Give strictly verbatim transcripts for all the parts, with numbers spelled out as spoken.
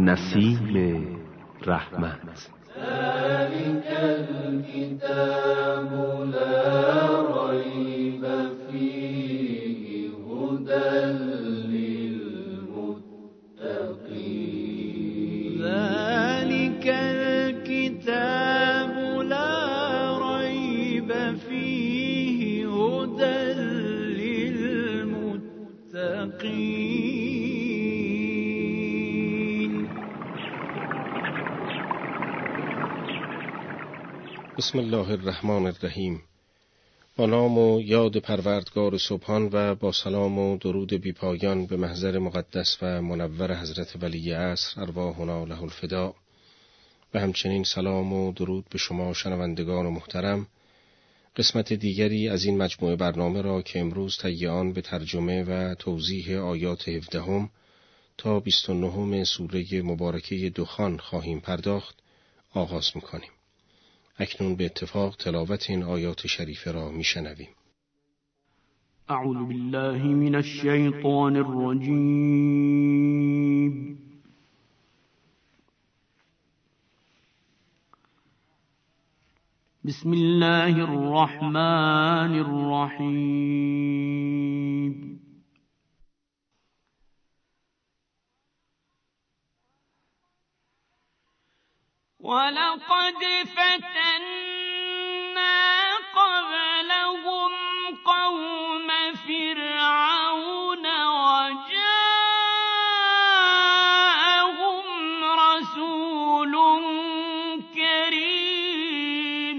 نسیم رحمت. ذلك الكتاب لا ريب فيه هدى للمتقين. ذلك الكتاب لا ريب فيه هدى للمتقين. بسم الله الرحمن الرحیم. با نام و یاد پروردگار سبحان و با سلام و درود بی پایان به محضر مقدس و منور حضرت ولی عصر ارواحنا له الفدا، و همچنین سلام و درود به شما شنوندگان محترم. قسمت دیگری از این مجموعه برنامه را که امروز طی آن به ترجمه و توضیح آیات هفدهم تا بیست و نهم سوره مبارکه دخان خواهیم پرداخت آغاز می‌کنیم. اکنون به اتفاق تلاوت این آیات شریفه را میشنویم. اعوذ بالله من الشیطان الرجیم. بسم الله الرحمن الرحیم. ولقد فتنا قبلهم قوم فرعون وجاءهم رسول كريم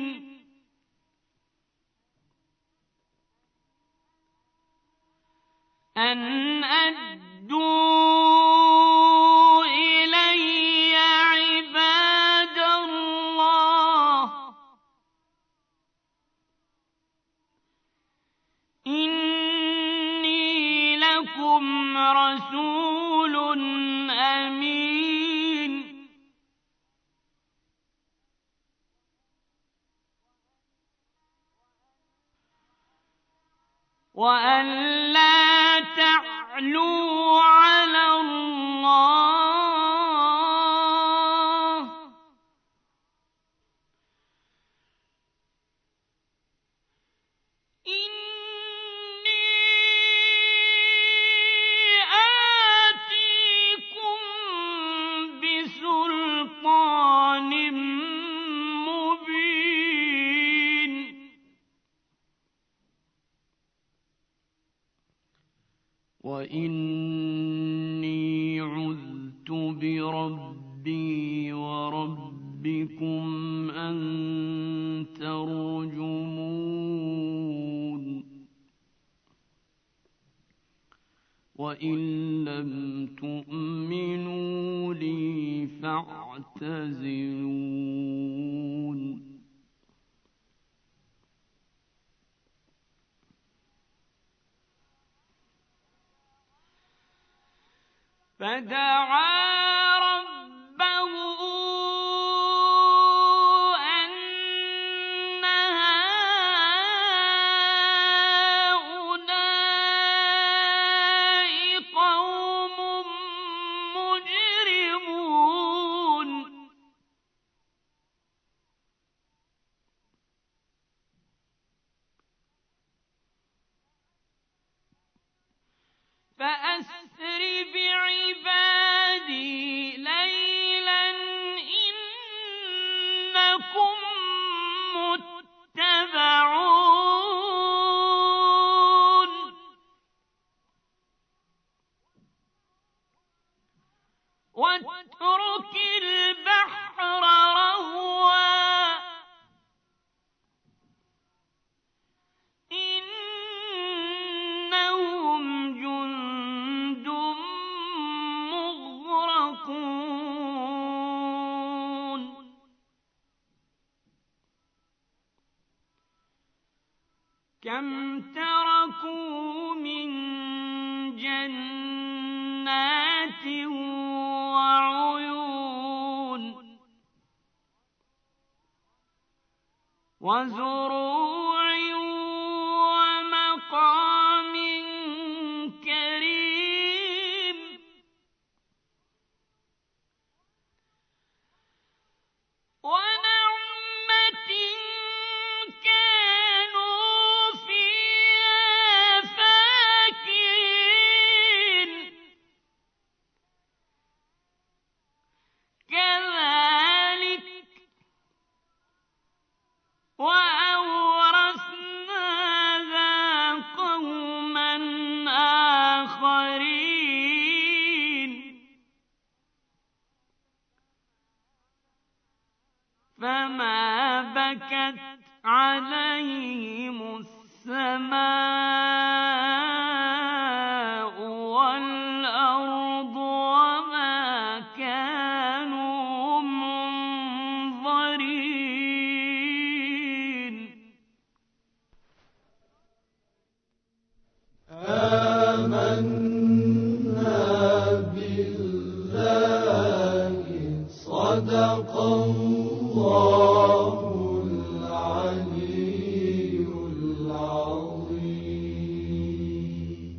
أن أدوا رسول أمين وأن لا تعلوا على الله وإني عذت بربي وربكم أن ترجمون وإن لم تؤمنوا لي فاعتزلون. فدعا ربه أن هؤلاء قوم مجرمون فأسر بعبادي ليلا إنكم متبعون واترك البحر رهوا كم تركوا من جنات وعيون وزروع ومقام كريم عليهم السماء والأرض وما كانوا منظرين آمنا بالله صدق الله العلي العظيم.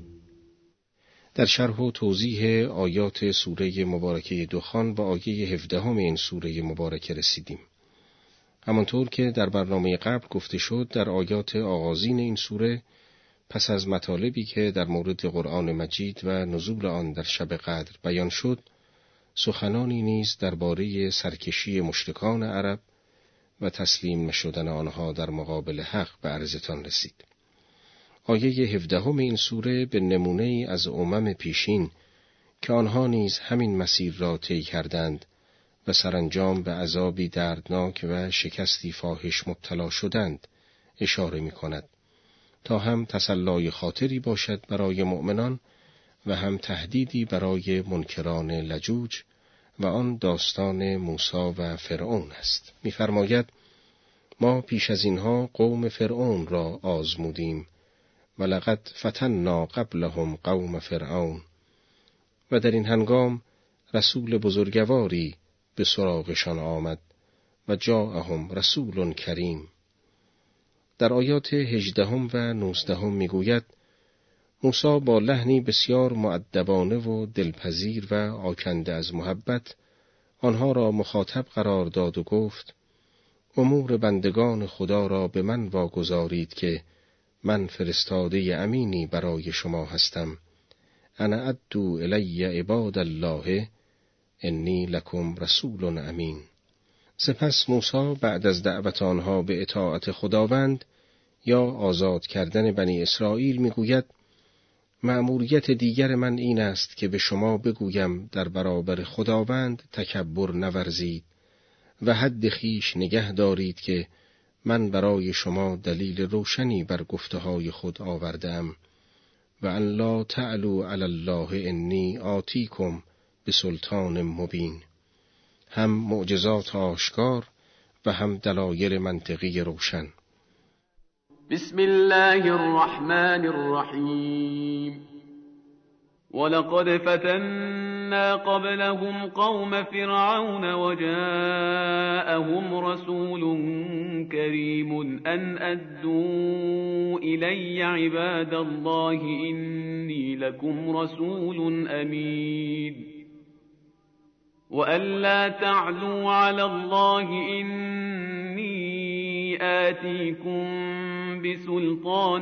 در شرح و توضیح آیات سوره مبارکه دخان و آیه هفدهم این سوره مبارکه رسیدیم. همانطور که در برنامه قبل گفته شد، در آیات آغازین این سوره پس از مطالبی که در مورد قرآن مجید و نزول آن در شب قدر بیان شد، سخنانی نیز درباره سرکشی مشرکان عرب و تسلیم نشدن آنها در مقابل حق به عرضتان رسید. آیه هفدهم این سوره به نمونه از امم پیشین که آنها نیز همین مسیر را طی کردند و سرانجام به عذابی دردناک و شکستی فاحش مبتلا شدند اشاره می کند، تا هم تسلای خاطری باشد برای مؤمنان و هم تهدیدی برای منکران لجوج، و آن داستان موسی و فرعون است. می‌فرماید ما پیش از اینها قوم فرعون را آزمودیم و لقد فتنا قبلهم قوم فرعون، و در این هنگام رسول بزرگواری به سراغشان آمد و جاءهم رسول کریم. در آیات هجدهم و نوزدهم میگوید موسی با لحنی بسیار مؤدبانه و دلپذیر و آکنده از محبت آنها را مخاطب قرار داد و گفت امور بندگان خدا را به من واگذارید که من فرستاده امینی برای شما هستم. انا ادعو الی عباد الله انی لکم رسول امین. سپس موسی بعد از دعوت آنها به اطاعت خداوند یا آزاد کردن بنی اسرائیل میگوید مأموریت دیگر من این است که به شما بگویم در برابر خداوند تکبر نورزید و حد خویش نگه دارید که من برای شما دلیل روشنی بر گفته‌های خود آوردم و ان لا تعلوا علی الله انی آتیکم بسلطان مبین. هم معجزات آشکار و هم دلایل منطقی روشن. بسم الله الرحمن الرحیم. ولقد فتنا قبلهم قوم فرعون وجاءهم رسول كريم أن أدوا إلي عباد الله إني لكم رسول أمين وأن لا تعلوا على الله إني آتيكم بسلطان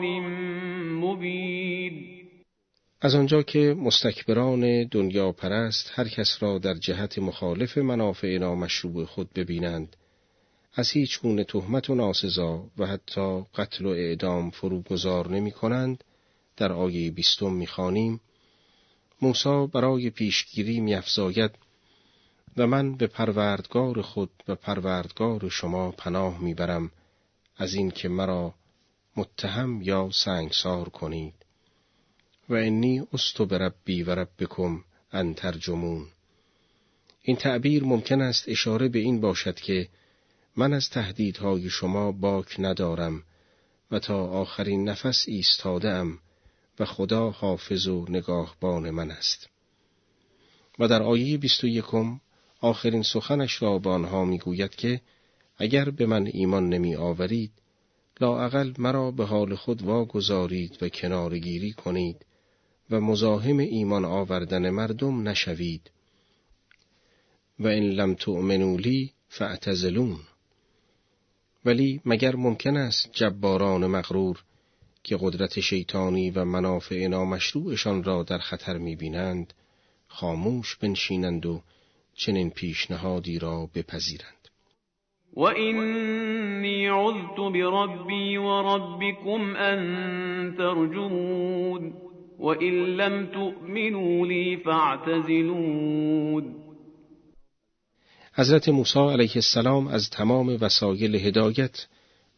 مبين. از آنجا که مستکبران دنیا پرست هر کس را در جهت مخالف منافع نامشروع خود ببینند، از هیچ گونه تهمت و ناسزا و حتی قتل و اعدام فروگذار نمی کنند، در آیه بیستم می خوانیم موسی برای پیشگیری می افزاید و من به پروردگار خود و پروردگار شما پناه می برم از این که مرا متهم یا سنگسار کنید و انی عصت بربی و ربکم ان ترجمون. این تعبیر ممکن است اشاره به این باشد که من از تهدیدهای شما باک ندارم و تا آخرین نفس ایستاده‌ام و خدا حافظ و نگاهبان من است. و در آیه بیست و یکم آخرین سخنش را به آنها میگوید که اگر به من ایمان نمی آورید لااقل مرا به حال خود واگذارید و کنارگیری کنید و مزاحم ایمان آوردن مردم نشوید و ان لم تؤمنوا لی فاعتزلون. ولی مگر ممکن است جباران مغرور که قدرت شیطانی و منافع نامشروعشان را در خطر می‌بینند خاموش بنشینند و چنین پیشنهادی را بپذیرند؟ و اینی عذت بربی و ربکم ان ترجمون و ان لم تؤمنوا لی فاعتزلون. حضرت موسی علیه السلام از تمام وسایل هدایت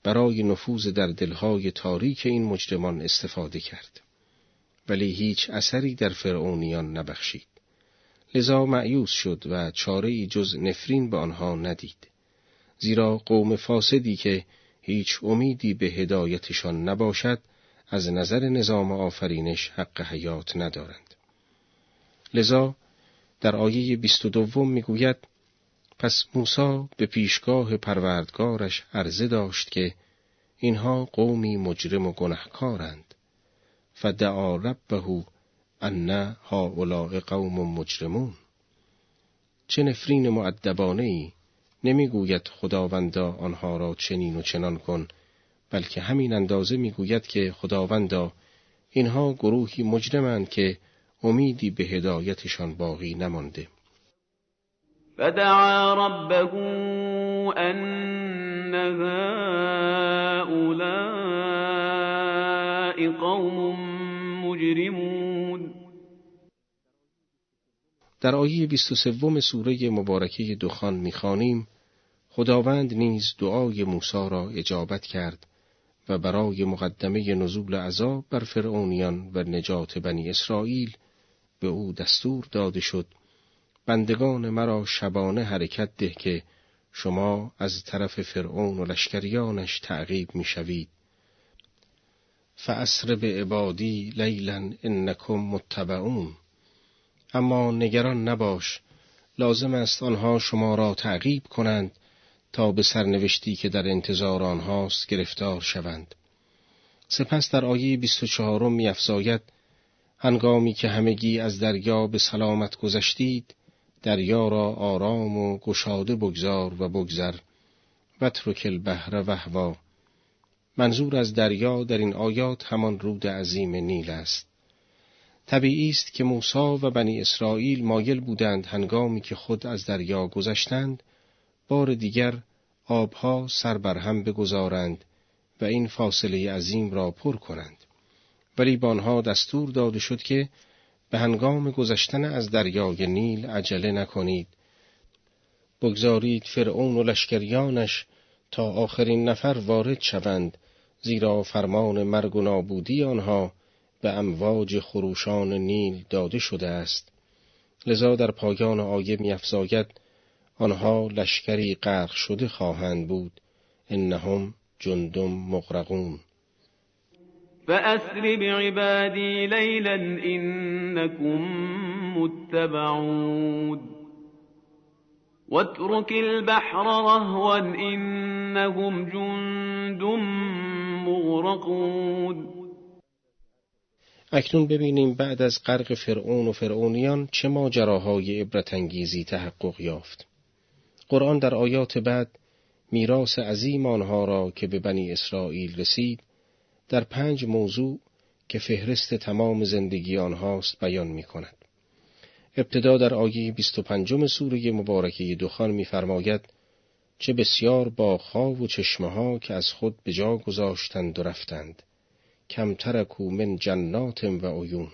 برای نفوذ در دلهای تاریک این مجرمان استفاده کرد، ولی هیچ اثری در فرعونیان نبخشید. لذا مایوس شد و چاره‌ای جز نفرین به آنها ندید، زیرا قوم فاسدی که هیچ امیدی به هدایتشان نباشد از نظر نظام آفرینش حق حیات ندارند. لذا در آیه بیست و دوم میگوید: پس موسی به پیشگاه پروردگارش عرضه داشت که اینها قومی مجرم و گنهکارند. فدعا ربه ان هؤلاء قوم مجرمون. چه نفرین مؤدبانه ای، نمیگوید خداوندا آنها را چنین و چنان کن، بلکه همین اندازه میگوید که خداوندا اینها گروهی مجرمند که امیدی به هدایتشان باقی نمانده. فدعا ربه ان هؤلاء قوم مجرمون. در آیه بیست و سوم سوره مبارکه دخان می‌خوانیم: خداوند نیز دعای موسی را اجابت کرد و برای مقدمه نزول عذاب بر فرعونیان و نجات بنی اسرائیل به او دستور داده شد: بندگان مرا شبانه حرکت ده که شما از طرف فرعون و لشکریانش تعقیب می‌شوید. فأسر بعبادی لیلا انکم متبعون. اما نگران نباش، لازم است آنها شما را تعقیب کنند تا به سرنوشتی که در انتظار آنهاست گرفتار شوند. سپس در آیه بیست و چهارم می‌افزاید: هنگامی که همگی از دریا به سلامت گذشتید، دریا را آرام و گشاده بگذار و بگذر واترک البحر رهوا. منظور از دریا در این آیات همان رود عظیم نیل است. طبیعی است که موسی و بنی اسرائیل مایل بودند هنگامی که خود از دریا گذشتند بار دیگر آبها سر بر هم بگذارند و این فاصله عظیم را پر کنند، ولی به آنها دستور داده شد که به هنگام گذشتن از دریای نیل عجله نکنید، بگذارید فرعون و لشکریانش تا آخرین نفر وارد شوند، زیرا فرمان مرگ و نابودی آنها به امواج خروشان نیل داده شده است. لذا در پایان آیه می‌افزاید: آنها لشکری غرق شده خواهند بود، انهم جند مغرقون. فأسر بعبادی لیلا انکم متبعون واترک البحر رهوا انهم جند مغرقون. اکنون ببینیم بعد از غرق فرعون و فرعونیان چه ماجراهای عبرت انگیزی تحقق یافت. قرآن در آیات بعد میراث عظیم آنها را که به بنی اسرائیل رسید در پنج موضوع که فهرست تمام زندگی آنهاست بیان می کند. ابتدا در آیه بیست و پنجم سوره مبارکه دخان می فرماید: چه بسیار باغ‌ها و چشمه‌ها که از خود به جا گذاشتند و رفتند، کم ترکوا من جنات و عیون.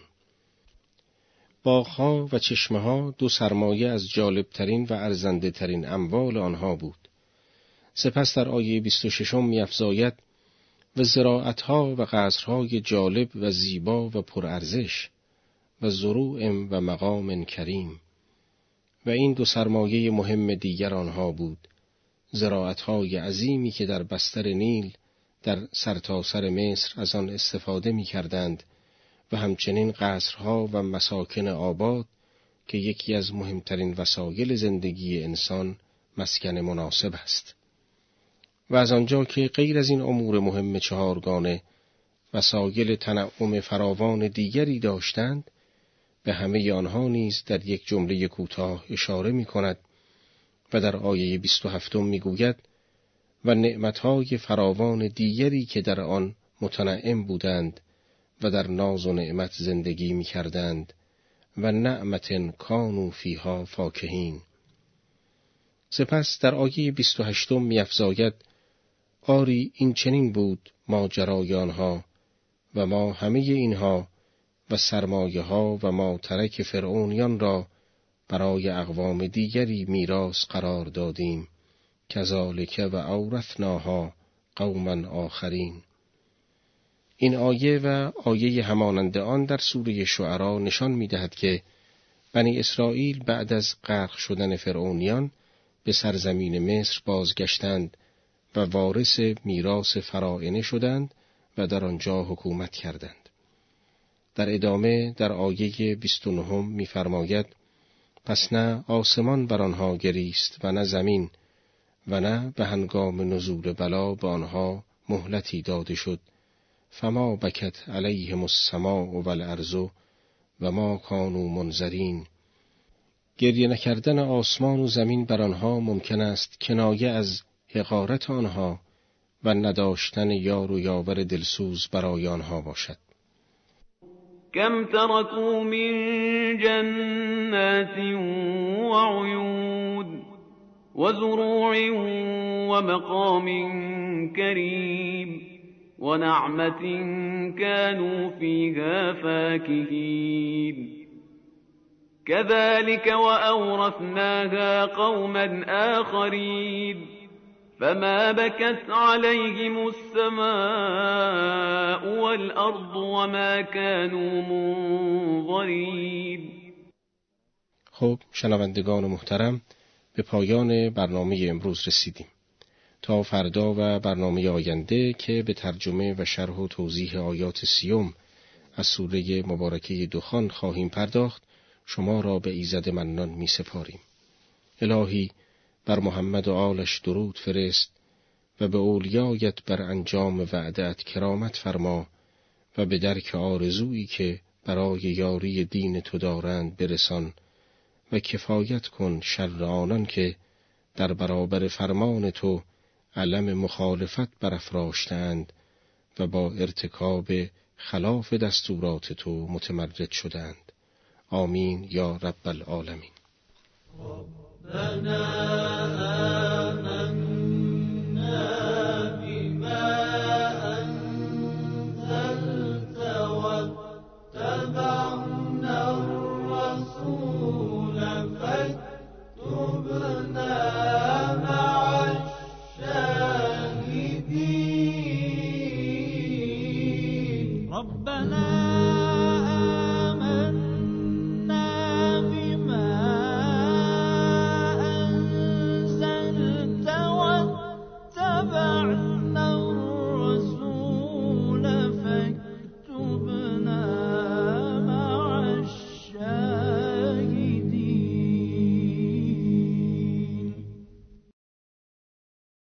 باغ‌ها و چشمه‌ها دو سرمایه از جالبترین و ارزنده‌ترین اموال آنها بود. سپس در آیه بیست و ششم می‌افزاید: و زراعت‌ها و قصرهای جالب و زیبا و پرارزش و زروع و مقام کریم. و این دو سرمایه مهم دیگر آنها بود: زراعت‌های عظیمی که در بستر نیل در سرتاسر مصر از آن استفاده می‌کردند و همچنین قصرها و مساکن آباد که یکی از مهمترین وسایل زندگی انسان مسکن مناسب است. و از آنجا که غیر از این امور مهم چهارگانه وسایل تنعم فراوان دیگری داشتند، به همه آنها نیز در یک جمله کوتاه اشاره می کند و در آیه بیست و هفت می گوید: و نعمتهای فراوان دیگری که در آن متنعم بودند و در ناز و نعمت زندگی می کردند و نعمت کانوا فیها فاکهین. سپس در آیه بیست و هشت می افزاید: آری این چنین بود ماجرای آنها و ما همه اینها و سرمایه ها و ما ترک فرعونیان را برای اقوام دیگری میراث قرار دادیم، کذالک و اورثناها قوما آخرین. این آیه و آیه همانند آن در سوره شعرا نشان می‌دهد که بنی اسرائیل بعد از غرق شدن فرعونیان به سرزمین مصر بازگشتند و وارث میراث فراعنه شدند و در آنجا حکومت کردند. در ادامه در آیه بیست و نه می‌فرماید: پس نه آسمان بر آنها گریست و نه زمین و نه به هنگام نزول بلا به آنها مهلتی داده شد، فما بکت علیهم السماء والارض و ما کانوا منذرین. گریه نکردن آسمان و زمین بر آنها ممکن است کنایه از حقارت آنها و نداشتن یار و یاور دلسوز برای آنها باشد. کم ترکوا من جنات و عیون و زروع و مقام کریم و نعمت كانوا فيها فاكهين كذلك وأورثناها قوما آخرين فما بكت عليهم السماء والأرض وما كانوا منظرين. خب شنوندگان محترم، به پایان برنامه امروز رسیدیم. تا فردا و برنامه آینده که به ترجمه و شرح و توضیح آیات سیوم از سوره مبارکه دخان خواهیم پرداخت، شما را به ایزد منان می سپاریم. الهی بر محمد و آلش درود فرست و به اولیایت بر انجام وعدت کرامت فرما و به درک آرزویی که برای یاری دین تو دارند برسان و کفایت کن شر آنان که در برابر فرمان تو علم مخالفت برافراشتند و با ارتکاب خلاف دستورات تو متمرد شدند. آمین یا رب العالمین. ربنا